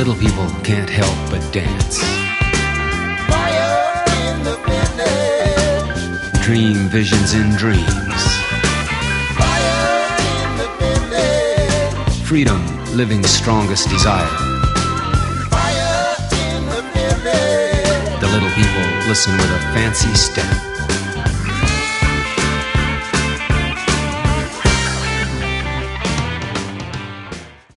little people can't help but dance. Fire in the village. Dream visions in dreams. Fire in the village. Freedom, living strongest desire. Fire in the village. The little people listen with a fancy step.